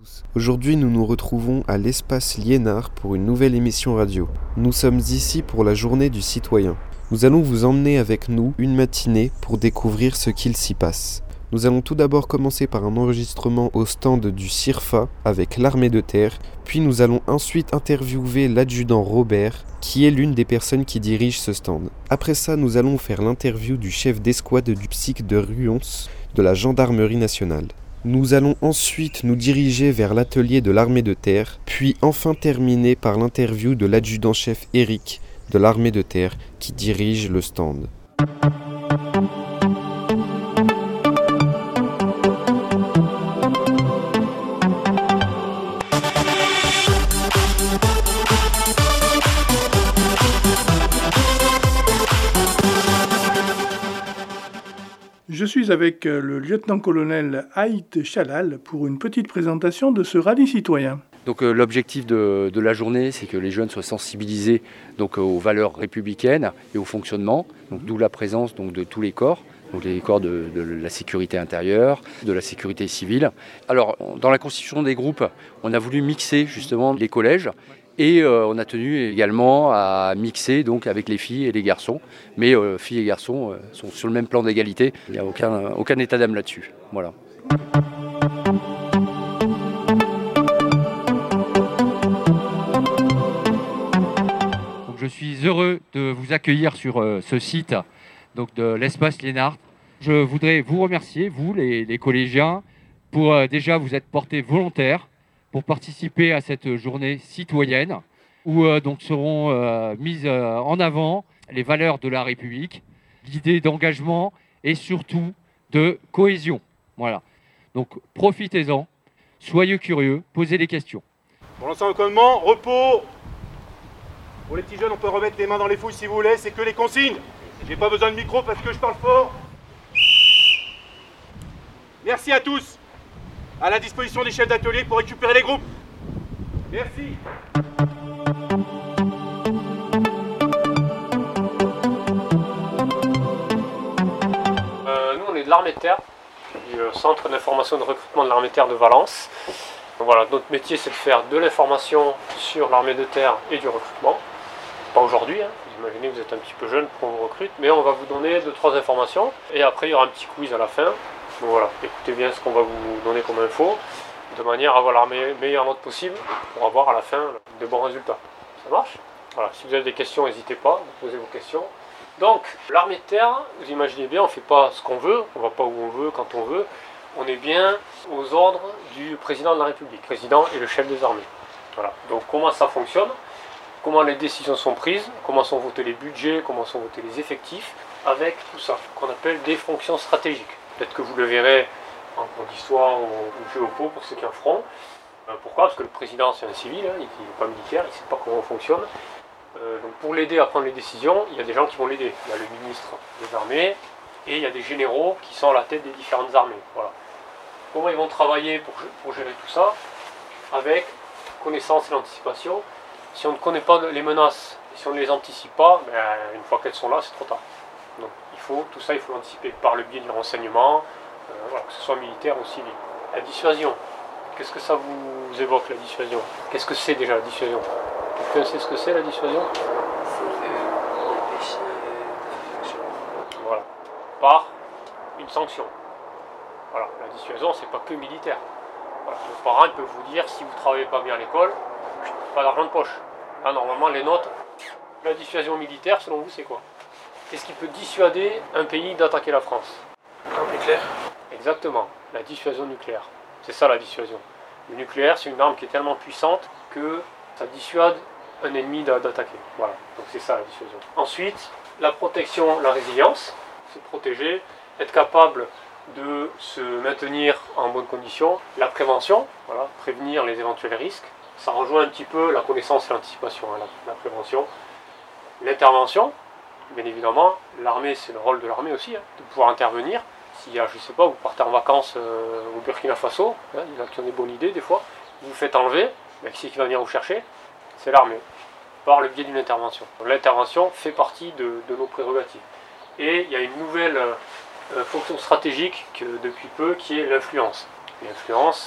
Aujourd'hui, nous nous retrouvons à l'espace Liénard pour une nouvelle émission radio. Nous sommes ici pour la journée du citoyen. Nous allons vous emmener avec nous une matinée pour découvrir ce qu'il s'y passe. Nous allons tout d'abord commencer par un enregistrement au stand du CIRFA avec l'armée de terre, puis nous allons ensuite interviewer l'adjudant Robert, qui est l'une des personnes qui dirige ce stand. Après ça, nous allons faire l'interview du chef d'escouade du PSIC de Ruons de la Gendarmerie nationale. Nous allons ensuite nous diriger vers l'atelier de l'armée de terre, puis enfin terminer par l'interview de l'adjudant-chef Eric de l'armée de terre qui dirige le stand. Je suis avec le lieutenant-colonel Haït Chalal pour une petite présentation de ce rallye citoyen. Donc l'objectif de la journée, c'est que les jeunes soient sensibilisés aux valeurs républicaines et au fonctionnement, d'où la présence de tous les corps. Donc les corps de la sécurité intérieure, de la sécurité civile. Alors, dans la constitution des groupes, on a voulu mixer justement les collèges et on a tenu également à mixer donc avec les filles et les garçons. Mais filles et garçons sont sur le même plan d'égalité. Il n'y a aucun état d'âme là-dessus. Voilà. Donc, je suis heureux de vous accueillir sur ce site donc de l'espace Liénard. Je voudrais vous remercier, vous les collégiens, pour déjà vous être portés volontaires pour participer à cette journée citoyenne où donc seront mises en avant les valeurs de la République, l'idée d'engagement et surtout de cohésion. Voilà. Donc profitez-en, soyez curieux, posez des questions. Pour l'ensemble du commandement, repos. Pour les petits jeunes, on peut remettre les mains dans les fouilles si vous voulez, c'est que les consignes. J'ai pas besoin de micro parce que je parle fort. Merci à tous. À la disposition des chefs d'atelier pour récupérer les groupes. Merci. Nous, on est de l'armée de terre, du centre d'information et de recrutement de l'armée de terre de Valence. Donc voilà, notre métier, c'est de faire de l'information sur l'armée de terre et du recrutement. Pas aujourd'hui, vous imaginez que vous êtes un petit peu jeune pour qu'on vous recrute, mais on va vous donner 2-3 informations et après il y aura un petit quiz à la fin. Donc voilà, écoutez bien ce qu'on va vous donner comme info, de manière à avoir la meilleure note possible pour avoir à la fin de bons résultats. Ça marche ? Voilà, si vous avez des questions, n'hésitez pas, vous posez vos questions. Donc, l'armée de terre, vous imaginez bien, on ne fait pas ce qu'on veut, on ne va pas où on veut, quand on veut. On est bien aux ordres du président de la République, président et le chef des armées. Voilà, donc comment ça fonctionne ? Comment les décisions sont prises, comment sont votés les budgets, comment sont votés les effectifs, avec tout ça, qu'on appelle des fonctions stratégiques. Peut-être que vous le verrez en cours d'histoire ou géopo pour ceux qui en feront. Pourquoi ? Parce que le président c'est un civil, il n'est pas militaire, il ne sait pas comment on fonctionne. Donc pour l'aider à prendre les décisions, il y a des gens qui vont l'aider. Il y a le ministre des armées et il y a des généraux qui sont à la tête des différentes armées. Voilà. Comment ils vont travailler pour gérer tout ça ? Avec connaissance et l'anticipation. Si on ne connaît pas les menaces, si on ne les anticipe pas, une fois qu'elles sont là, c'est trop tard. Donc tout ça, il faut l'anticiper par le biais du renseignement, que ce soit militaire ou civil. La dissuasion, qu'est-ce que ça vous évoque, la dissuasion ? Qu'est-ce que c'est déjà la dissuasion ? Quelqu'un sait ce que c'est la dissuasion ? Voilà. Par une sanction. Voilà. La dissuasion, c'est pas que militaire. Voilà. Le parent peut vous dire, si vous ne travaillez pas bien à l'école, pas d'argent de poche. Là, normalement, les notes, la dissuasion militaire, selon vous, c'est quoi ? Qu'est-ce qui peut dissuader un pays d'attaquer la France ? L'arme nucléaire ? Exactement, la dissuasion nucléaire. C'est ça la dissuasion. Le nucléaire, c'est une arme qui est tellement puissante que ça dissuade un ennemi d'attaquer. Voilà, donc c'est ça la dissuasion. Ensuite, la protection, la résilience, c'est protéger, être capable de se maintenir en bonne condition. La prévention, voilà, prévenir les éventuels risques. Ça rejoint un petit peu la connaissance et l'anticipation, la prévention. L'intervention, bien évidemment, l'armée, c'est le rôle de l'armée aussi, de pouvoir intervenir. S'il y a, je ne sais pas, vous partez en vacances au Burkina Faso, il y en a qui ont des bonnes idées des fois, vous vous faites enlever, qui c'est qui va venir vous chercher ? C'est l'armée, par le biais d'une intervention. L'intervention fait partie de nos prérogatives. Et il y a une nouvelle fonction stratégique depuis peu qui est l'influence. L'influence,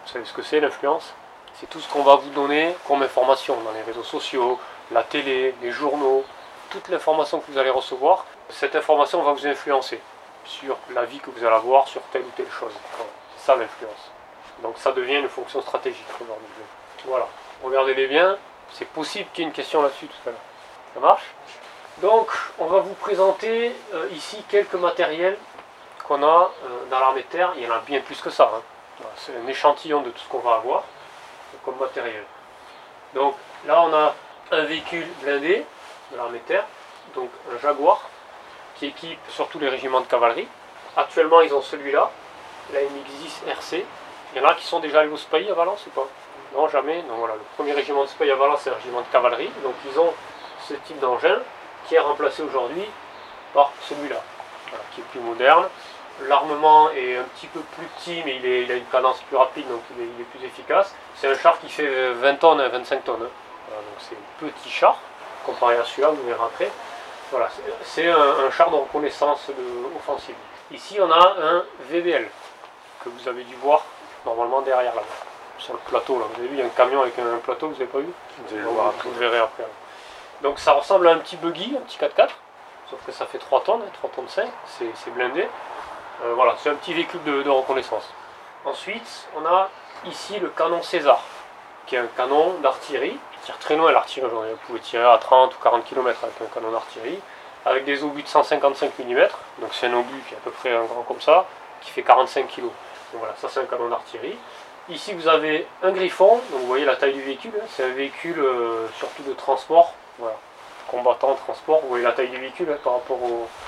Vous savez ce que c'est l'influence? C'est tout ce qu'on va vous donner comme information dans les réseaux sociaux, la télé, les journaux, toute l'information que vous allez recevoir. Cette information va vous influencer sur la vie que vous allez avoir, sur telle ou telle chose. C'est ça l'influence. Donc ça devient une fonction stratégique aujourd'hui. Voilà, regardez-les bien, c'est possible qu'il y ait une question là-dessus tout à l'heure. Ça marche? Donc on va vous présenter ici quelques matériels qu'on a dans l'armée de terre. Il y en a bien plus que ça. Hein. Voilà, c'est un échantillon de tout ce qu'on va avoir comme matériel. Donc là on a un véhicule blindé de l'armée de terre, donc un Jaguar, qui équipe surtout les régiments de cavalerie. Actuellement ils ont celui-là, la MX-10 RC. Il y en a qui sont déjà allés au SPAI à Valence ou pas? Non, jamais. Donc voilà, le premier régiment de SPAI à Valence, c'est un régiment de cavalerie. Donc ils ont ce type d'engin qui est remplacé aujourd'hui par celui-là, voilà, qui est plus moderne. L'armement est un petit peu plus petit, mais il a une cadence plus rapide, donc il est plus efficace. C'est un char qui fait 20 tonnes, 25 tonnes. Hein. Voilà, donc c'est un petit char, comparé à celui-là, vous verrez après. Voilà, c'est un char de reconnaissance offensive. Ici, on a un VBL, que vous avez dû voir normalement derrière là-bas, sur le plateau. Là. Vous avez vu, il y a un camion avec un plateau, vous n'avez pas vu? Vous allez le voir après. Vous le verrez après. Donc ça ressemble à un petit buggy, un petit 4x4, sauf que ça fait 3 tonnes, 3 tonnes 5, c'est blindé. Voilà, c'est un petit véhicule de reconnaissance. Ensuite, on a ici le canon César, qui est un canon d'artillerie, qui tire très loin l'artillerie aujourd'hui. Vous pouvez tirer à 30 ou 40 km avec un canon d'artillerie, avec des obus de 155 mm, donc c'est un obus qui est à peu près un grand comme ça, qui fait 45 kg. Donc voilà, ça c'est un canon d'artillerie. Ici vous avez un Griffon, donc vous voyez la taille du véhicule, hein, c'est un véhicule surtout de transport, voilà, combattant, transport, vous voyez la taille du véhicule hein, par rapport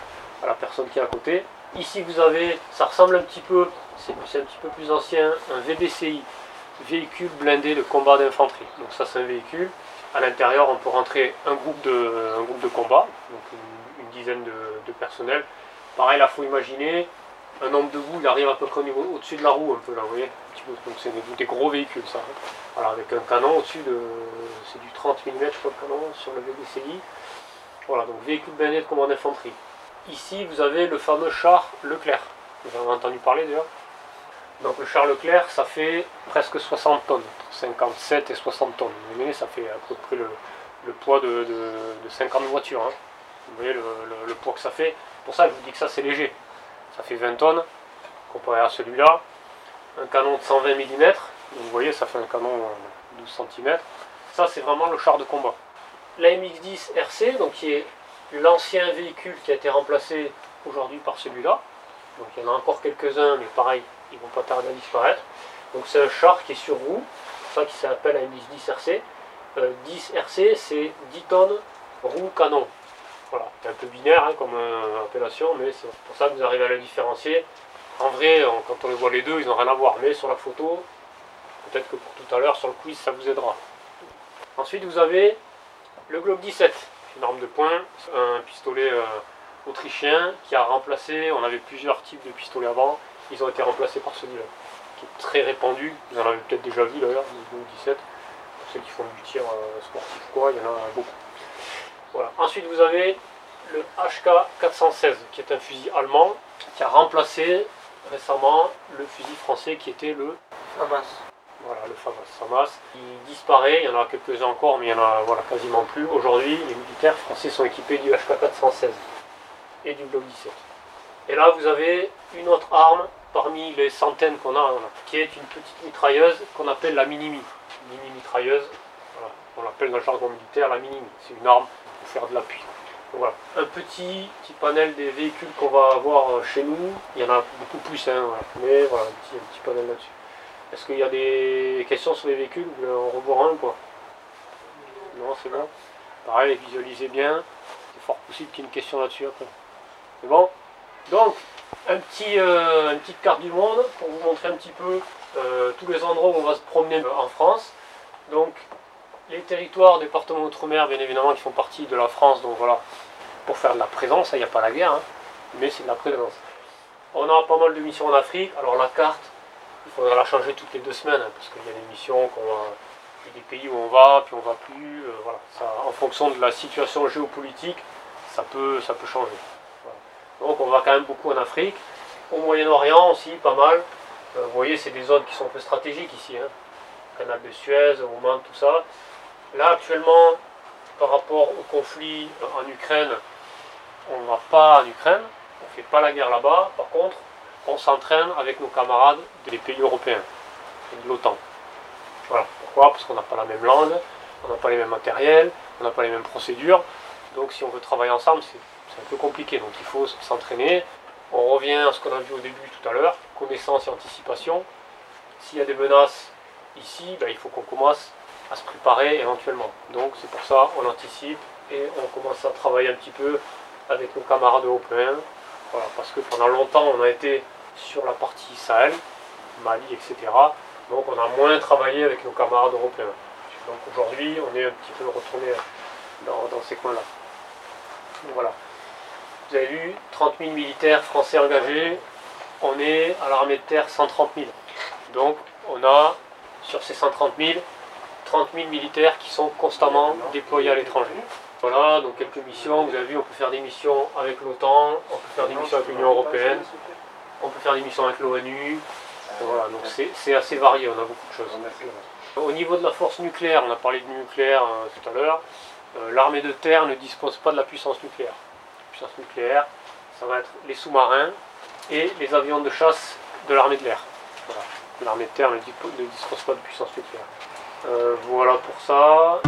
à la personne qui est à côté. Ici vous avez, ça ressemble un petit peu, c'est un petit peu plus ancien, un VBCI, véhicule blindé de combat d'infanterie. Donc ça c'est un véhicule, à l'intérieur on peut rentrer un groupe de combat, donc une dizaine de personnel. Pareil là il faut imaginer, un homme debout il arrive à peu près au-dessus de la roue un peu là, vous voyez, un petit peu. Donc c'est des gros véhicules ça. Voilà, avec un canon au-dessus c'est du 30 mm je crois le canon sur le VBCI. Voilà, donc véhicule blindé de combat d'infanterie. Ici, vous avez le fameux char Leclerc. Vous en avez entendu parler d'ailleurs. Donc le char Leclerc, ça fait presque 60 tonnes, entre 57 et 60 tonnes. Vous voyez, ça fait à peu près le poids de 50 voitures. Hein. Vous voyez le poids que ça fait. Pour ça, je vous dis que ça c'est léger. Ça fait 20 tonnes, comparé à celui-là. Un canon de 120 mm. Donc, vous voyez, ça fait un canon de 12 cm. Ça, c'est vraiment le char de combat. La MX-10 RC, donc qui est l'ancien véhicule qui a été remplacé aujourd'hui par celui-là. Donc il y en a encore quelques-uns, mais pareil, ils vont pas tarder à disparaître. Donc c'est un char qui est sur roue, c'est ça qui s'appelle la MX-10 RC. 10 RC, c'est 10 tonnes roue canon. Voilà, c'est un peu binaire hein, comme appellation, mais c'est pour ça que vous arrivez à la différencier. En vrai, quand on les voit les deux, ils n'ont rien à voir, mais sur la photo, peut-être que pour tout à l'heure, sur le quiz, ça vous aidera. Ensuite, vous avez le Glock 17. Une arme de poing, un pistolet autrichien qui a remplacé, on avait plusieurs types de pistolets avant, ils ont été remplacés par celui-là, qui est très répandu, vous en avez peut-être déjà vu d'ailleurs, le 17, pour ceux qui font du tir sportif quoi, il y en a beaucoup. Voilà. Ensuite vous avez le HK 416, qui est un fusil allemand, qui a remplacé récemment le fusil français qui était le FAMAS. Voilà, le FAMAS. Il disparaît, il y en a quelques-uns encore, mais il y en a voilà, quasiment plus. Aujourd'hui, les militaires français sont équipés du HK 416 et du Glock 17. Et là, vous avez une autre arme parmi les centaines qu'on a, qui est une petite mitrailleuse qu'on appelle la Minimi. Mini-mitrailleuse, voilà, on l'appelle dans le jargon militaire la Minimi. C'est une arme pour faire de l'appui. Voilà. Un petit panel des véhicules qu'on va avoir chez nous. Il y en a beaucoup plus, hein, voilà. Mais voilà, un petit panel là-dessus. Est-ce qu'il y a des questions sur les véhicules? Vous voulez en revoir un ou quoi? Non, c'est bon. Pareil, visualisez bien. C'est fort possible qu'il y ait une question là-dessus après. C'est bon? Donc, une petite carte du monde pour vous montrer un petit peu tous les endroits où on va se promener en France. Donc, les territoires, départements outre-mer, bien évidemment, qui font partie de la France. Donc voilà, pour faire de la présence, il n'y a pas la guerre, hein, mais c'est de la présence. On a pas mal de missions en Afrique. Alors la carte, il faudra la changer toutes les 2 semaines, hein, parce qu'il y a des missions, il y a des pays où on va, puis on va plus. Voilà. Ça, en fonction de la situation géopolitique, ça peut changer. Voilà. Donc on va quand même beaucoup en Afrique. Au Moyen-Orient aussi, pas mal. Vous voyez, c'est des zones qui sont un peu stratégiques ici. Hein. Canal de Suez, Oman, tout ça. Là, actuellement, par rapport au conflit en Ukraine, on ne va pas en Ukraine, on ne fait pas la guerre là-bas. Par contre, on s'entraîne avec nos camarades des pays européens et de l'OTAN. Voilà. Pourquoi? Parce qu'on n'a pas la même langue, on n'a pas les mêmes matériels, on n'a pas les mêmes procédures. Donc si on veut travailler ensemble, c'est un peu compliqué. Donc il faut s'entraîner. On revient à ce qu'on a vu au début tout à l'heure, connaissance et anticipation. S'il y a des menaces ici, il faut qu'on commence à se préparer éventuellement. Donc c'est pour ça qu'on anticipe et on commence à travailler un petit peu avec nos camarades européens. Voilà, parce que pendant longtemps on a été sur la partie Sahel, Mali, etc. Donc on a moins travaillé avec nos camarades européens. Donc aujourd'hui on est un petit peu retourné dans ces coins-là. Donc voilà. Vous avez vu, 30 000 militaires français engagés, on est à l'armée de terre 130 000. Donc on a sur ces 130 000, 30 000 militaires qui sont constamment déployés à l'étranger. Voilà, donc quelques missions, vous avez vu, on peut faire des missions avec l'OTAN, on peut faire des missions avec l'Union Européenne, on peut faire des missions avec l'ONU. Voilà, donc c'est assez varié, on a beaucoup de choses. Au niveau de la force nucléaire, on a parlé de nucléaire tout à l'heure, l'armée de terre ne dispose pas de la puissance nucléaire. La puissance nucléaire, ça va être les sous-marins et les avions de chasse de l'armée de l'air. Voilà. L'armée de terre ne dispose pas de puissance nucléaire. Voilà pour ça.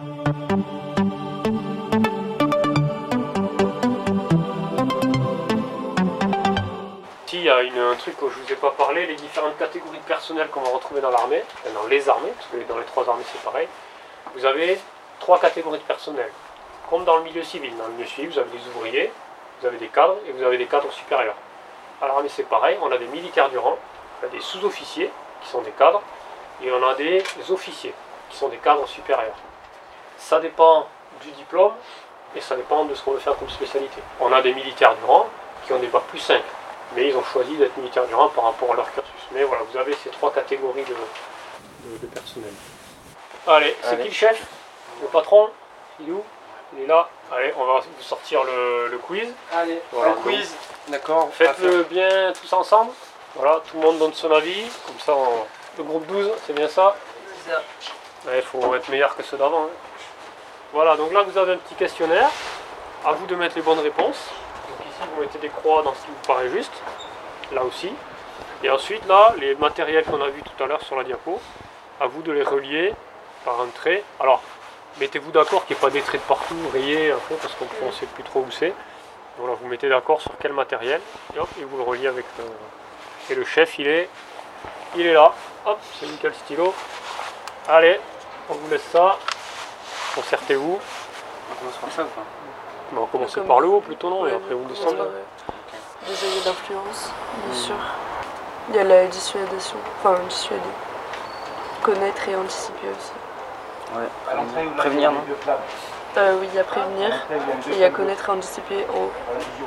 Il y a un truc que je ne vous ai pas parlé, les différentes catégories de personnel qu'on va retrouver dans l'armée, dans les armées, parce que dans les trois armées c'est pareil. Vous avez 3 catégories de personnel, comme dans le milieu civil. Dans le milieu civil, vous avez des ouvriers, vous avez des cadres et vous avez des cadres supérieurs. À l'armée c'est pareil, on a des militaires du rang, on a des sous-officiers qui sont des cadres, et on a des officiers qui sont des cadres supérieurs. Ça dépend du diplôme et ça dépend de ce qu'on veut faire comme spécialité. On a des militaires du rang qui ont des bacs plus 5. Mais ils ont choisi d'être militaires du rang par rapport à leur cursus. Mais voilà, vous avez ces 3 catégories de personnel. Allez, c'est qui le chef? Le patron? Il est où? Il est là. Allez, on va vous sortir le quiz. Allez, voilà, le quiz, d'accord. Faites-le bien tous ensemble. Voilà, tout le monde donne son avis. Comme ça, le groupe 12, c'est bien ça? C'est ça. Il faut être meilleur que ceux d'avant. Hein. Voilà, donc là vous avez un petit questionnaire. À vous de mettre les bonnes réponses. Donc ici vous mettez des croix dans ce qui vous paraît juste, là aussi. Et ensuite là, les matériels qu'on a vus tout à l'heure sur la diapo, à vous de les relier par un trait. Alors, mettez-vous d'accord qu'il n'y ait pas des traits de partout, rayés après, parce qu'on ne sait plus trop où c'est. Voilà, vous mettez d'accord sur quel matériel, et hop, et vous le reliez avec... Et le chef, il est là. Hop, c'est nickel stylo. Allez, on vous laisse ça. Concertez-vous. On commence par ça ou pas? On va commencer par le haut plutôt, non? Et après vous descendez. Des alliés d'influence, bien sûr. Il y a la dissuasion, enfin dissuader. Connaître et anticiper aussi. Ouais. Prévenir, non? Oui, il y a prévenir et il y a connaître et anticiper en haut.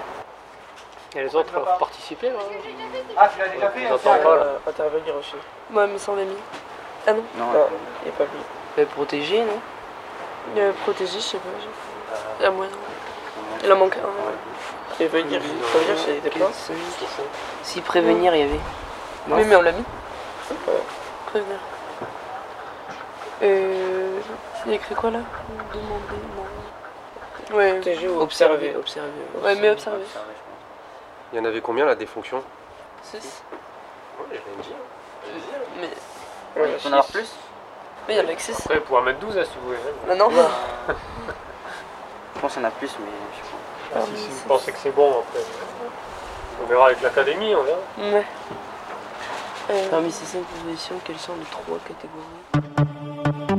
Et les autres peuvent participer là. Ah, tu l'as déjà fait? Ils n'entendent pas là. Intervenir aussi. Moi, mais sans mis. Ah non? Non, Il n'est pas mis. Mais protéger, non? Protéger, je sais pas. Il y a moyen. Il en manque un. Prévenir, c'était pas. Si prévenir, il y avait. Oui, mais on l'a mis. Prévenir. Il y a écrit quoi là? Demander, non. Ouais. Protéger ou observer. Ouais, mais observer. Il y en avait combien là des fonctions? 6. Ouais, je viens de dire. Mais. Ouais, On en a plus? Mais il y en a que 6. Après, vous pouvez en mettre 12 hein, si vous voulez. Non, non. Je pense qu'il y en a plus, mais je sais pas. Si vous pensez que c'est bon, après. On verra avec l'académie, on verra. Ouais. Parmi ces 5 positions, quelles sont les 3 catégories?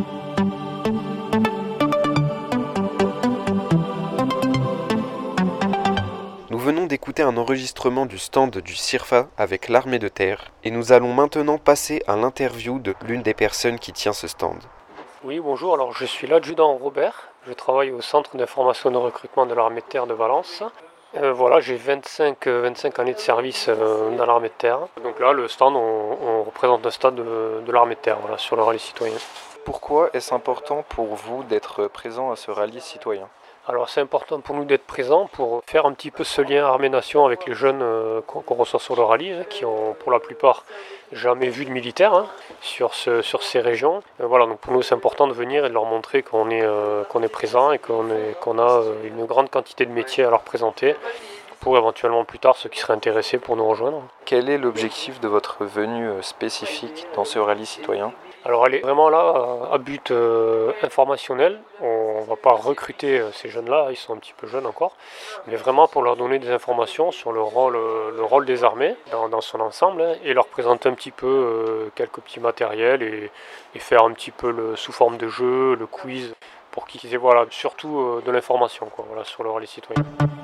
Nous venons d'écouter un enregistrement du stand du CIRFA avec l'armée de terre et nous allons maintenant passer à l'interview de l'une des personnes qui tient ce stand. Oui, bonjour, alors je suis l'adjudant Robert, je travaille au centre d'information de recrutement de l'armée de terre de Valence. Voilà, j'ai 25 années de service dans l'armée de terre. Donc là, le stand, on représente le stade de l'armée de terre, voilà, sur le rallye citoyen. Pourquoi est-ce important pour vous d'être présent à ce rallye citoyen? Alors c'est important pour nous d'être présents pour faire un petit peu ce lien armée-nation avec les jeunes qu'on reçoit sur le rallye, hein, qui ont pour la plupart jamais vu de militaires sur ces régions. Voilà, donc pour nous c'est important de venir et de leur montrer qu'on est présent et qu'on a une grande quantité de métiers à leur présenter pour éventuellement plus tard ceux qui seraient intéressés pour nous rejoindre. Quel est l'objectif de votre venue spécifique dans ce rallye citoyen ? Alors elle est vraiment là à but informationnel. On ne va pas recruter ces jeunes-là, ils sont un petit peu jeunes encore, mais vraiment pour leur donner des informations sur le rôle des armées dans son ensemble et leur présenter un petit peu quelques petits matériels et faire un petit peu sous forme de jeu, le quiz, pour qu'ils aient surtout de l'information sur le rallye citoyen.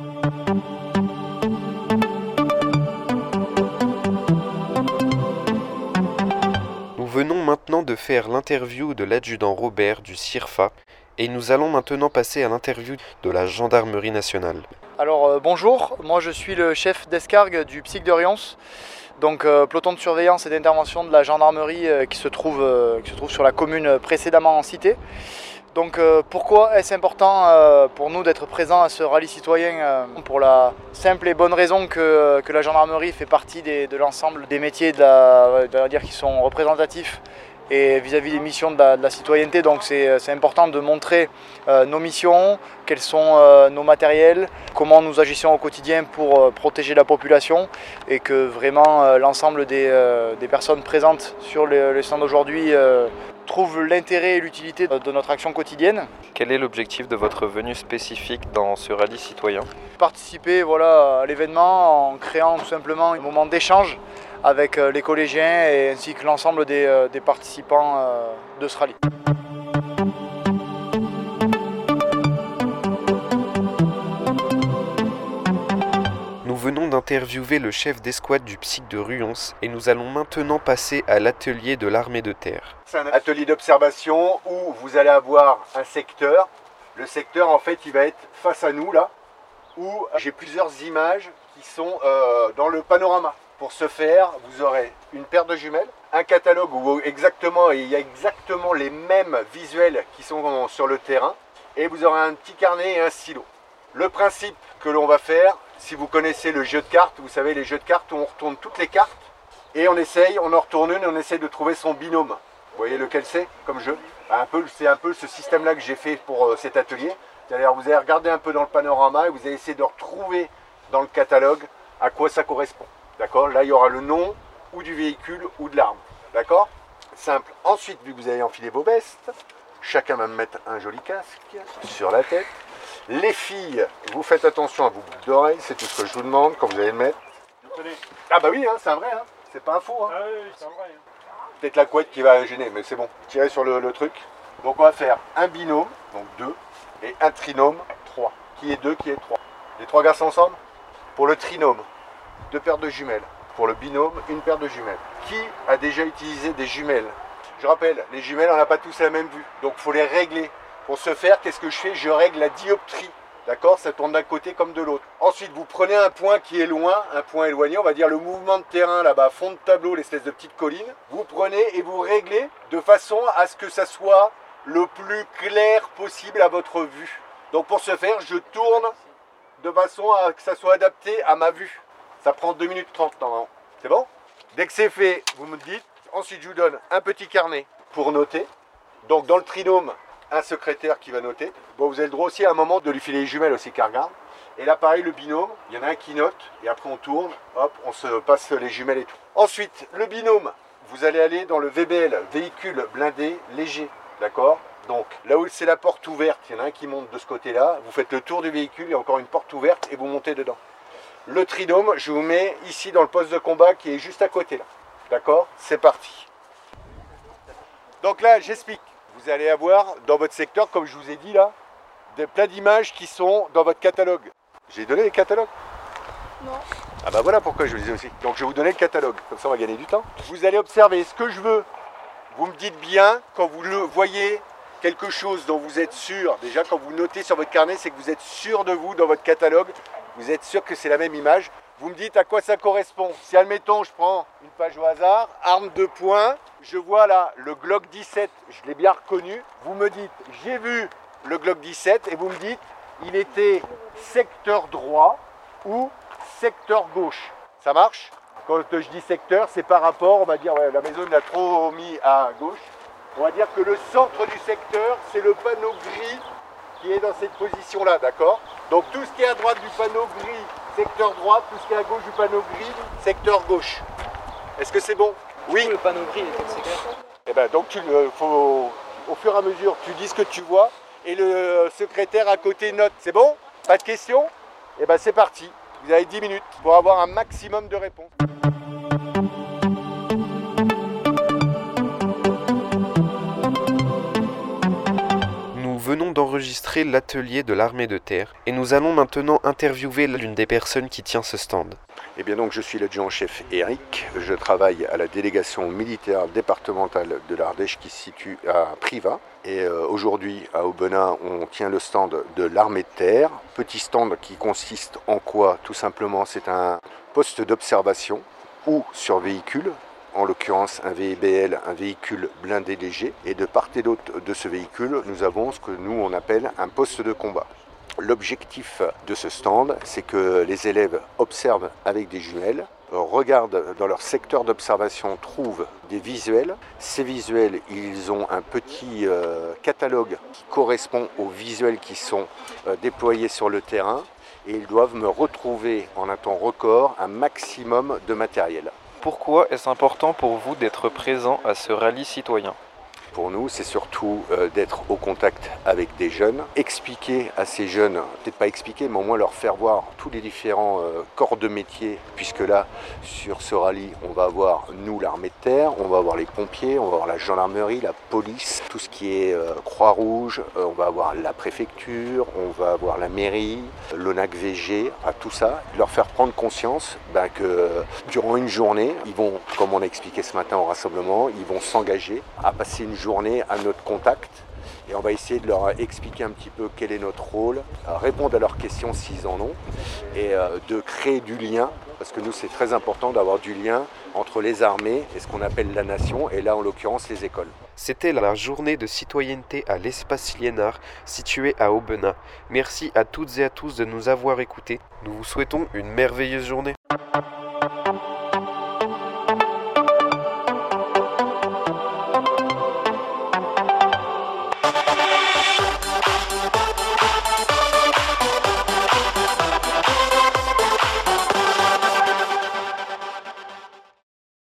Nous venons maintenant de faire l'interview de l'adjudant Robert du CIRFA et nous allons maintenant passer à l'interview de la Gendarmerie nationale. Alors bonjour, moi je suis le chef d'escargue du PSIC de Rions, donc peloton de surveillance et d'intervention de la gendarmerie qui se trouve sur la commune précédemment citée. Donc pourquoi est-ce important pour nous d'être présents à ce rallye citoyen pour la simple et bonne raison que la gendarmerie fait partie de l'ensemble des métiers qui sont représentatifs et vis-à-vis des missions de la citoyenneté. Donc c'est important de montrer nos missions, quels sont nos matériels, comment nous agissons au quotidien pour protéger la population et que vraiment l'ensemble des personnes présentes sur les stands d'aujourd'hui trouvent l'intérêt et l'utilité de notre action quotidienne. Quel est l'objectif de votre venue spécifique dans ce rallye citoyen ? Participer à l'événement en créant tout simplement un moment d'échange avec les collégiens et ainsi que l'ensemble des participants de ce rallye. Nous venons d'interviewer le chef d'escouade du PSIC de Rions et nous allons maintenant passer à l'atelier de l'armée de terre. C'est un atelier d'observation où vous allez avoir un secteur. Le secteur en fait il va être face à nous là, où j'ai plusieurs images qui sont dans le panorama. Pour ce faire, vous aurez une paire de jumelles, un catalogue où il y a exactement les mêmes visuels qui sont sur le terrain et vous aurez un petit carnet et un stylo. Le principe que l'on va faire, si vous connaissez le jeu de cartes, vous savez les jeux de cartes où on retourne toutes les cartes et on en retourne une et on essaye de trouver son binôme. Vous voyez lequel c'est comme jeu ? C'est un peu ce système-là que j'ai fait pour cet atelier. C'est-à-dire vous allez regarder un peu dans le panorama et vous allez essayer de retrouver dans le catalogue à quoi ça correspond. D'accord ? Là, il y aura le nom ou du véhicule ou de l'arme. D'accord ? Simple. Ensuite, vu que vous avez enfilé vos vestes, chacun va me mettre un joli casque sur la tête. Les filles, vous faites attention à vos boucles d'oreilles, c'est tout ce que je vous demande quand vous allez le mettre. Ah bah oui, c'est un vrai, c'est pas un faux. Ah oui, c'est un vrai. Peut-être la couette qui va gêner, mais c'est bon. Tirez sur le truc. Donc on va faire un binôme, donc 2, et un trinôme, 3. Qui est 2, qui est 3. Les 3 garçons ensemble. Pour le trinôme, 2 paires de jumelles. Pour le binôme, une paire de jumelles. Qui a déjà utilisé des jumelles ? Je rappelle, les jumelles, on n'a pas tous la même vue. Donc il faut les régler. Pour ce faire, qu'est-ce que je fais ? Je règle la dioptrie. D'accord ? Ça tourne d'un côté comme de l'autre. Ensuite, vous prenez un point qui est loin, un point éloigné, on va dire le mouvement de terrain là-bas, fond de tableau, l'espèce de petite colline. Vous prenez et vous réglez de façon à ce que ça soit le plus clair possible à votre vue. Donc pour ce faire, je tourne de façon à que ça soit adapté à ma vue. Ça prend 2 minutes 30 normalement. C'est bon ? Dès que c'est fait, vous me dites. Ensuite, je vous donne un petit carnet pour noter. Donc dans le trinôme, un secrétaire qui va noter. Bon, vous avez le droit aussi à un moment de lui filer les jumelles aussi qu'elle regarde. Et là, pareil, le binôme, il y en a un qui note. Et après, on tourne, hop, on se passe les jumelles et tout. Ensuite, le binôme, vous allez aller dans le VBL, véhicule blindé léger. D'accord ? Donc, là où c'est la porte ouverte, il y en a un qui monte de ce côté-là. Vous faites le tour du véhicule, il y a encore une porte ouverte et vous montez dedans. Le trinôme, je vous mets ici dans le poste de combat qui est juste à côté là. D'accord ? C'est parti. Donc là, j'explique. Vous allez avoir dans votre secteur, comme je vous ai dit là, plein d'images qui sont dans votre catalogue. J'ai donné les catalogues ? Non. Ah bah voilà pourquoi je le disais aussi. Donc je vais vous donner le catalogue, comme ça on va gagner du temps. Vous allez observer ce que je veux. Vous me dites bien quand vous le voyez quelque chose dont vous êtes sûr. Déjà quand vous notez sur votre carnet, c'est que vous êtes sûr de vous dans votre catalogue. Vous êtes sûr que c'est la même image. Vous me dites à quoi ça correspond. Si admettons, je prends une page au hasard, arme de poing, je vois là le Glock 17, je l'ai bien reconnu. Vous me dites, j'ai vu le Glock 17 et vous me dites, il était secteur droit ou secteur gauche. Ça marche ? Quand je dis secteur, c'est par rapport, on va dire, ouais, la maison l'a trop mis à gauche. On va dire que le centre du secteur, c'est le panneau gris qui est dans cette position-là, d'accord? Donc tout ce qui est à droite du panneau gris, secteur droit, tout ce qui est à gauche du panneau gris, secteur gauche. Est-ce que c'est bon? Oui. Le panneau gris, il est quel secteur? Eh ben donc faut, au fur et à mesure, tu dis ce que tu vois et le secrétaire à côté note. C'est bon? Pas de questions? Eh ben c'est parti. Vous avez 10 minutes pour avoir un maximum de réponses. Nous venons d'enregistrer l'atelier de l'armée de terre et nous allons maintenant interviewer l'une des personnes qui tient ce stand. Eh bien donc je suis l'adjudant-chef Eric, je travaille à la délégation militaire départementale de l'Ardèche qui se situe à Privas. Et aujourd'hui à Aubenas on tient le stand de l'armée de terre. Petit stand qui consiste en quoi? Tout simplement c'est un poste d'observation ou sur véhicule. En l'occurrence un VBL, un véhicule blindé léger. Et de part et d'autre de ce véhicule, nous avons ce que nous on appelle un poste de combat. L'objectif de ce stand, c'est que les élèves observent avec des jumelles, regardent dans leur secteur d'observation, trouvent des visuels. Ces visuels, ils ont un petit catalogue qui correspond aux visuels qui sont déployés sur le terrain et ils doivent me retrouver en un temps record un maximum de matériel. Pourquoi est-ce important pour vous d'être présent à ce rallye citoyen ? Pour nous, c'est surtout d'être au contact avec des jeunes, expliquer à ces jeunes, peut-être pas expliquer, mais au moins leur faire voir tous les différents corps de métier, puisque là, sur ce rallye, on va avoir, nous, l'armée de terre, on va avoir les pompiers, on va avoir la gendarmerie, la police, tout ce qui est Croix-Rouge, on va avoir la préfecture, on va avoir la mairie, l'ONAC-VG, enfin, tout ça, leur faire prendre conscience que durant une journée, ils vont, comme on a expliqué ce matin au rassemblement, ils vont s'engager à passer une journée à notre contact et on va essayer de leur expliquer un petit peu quel est notre rôle, répondre à leurs questions s'ils en ont et de créer du lien parce que nous c'est très important d'avoir du lien entre les armées et ce qu'on appelle la nation et là en l'occurrence les écoles. C'était la journée de citoyenneté à l'espace Liénard situé à Aubenas. Merci à toutes et à tous de nous avoir écoutés. Nous vous souhaitons une merveilleuse journée.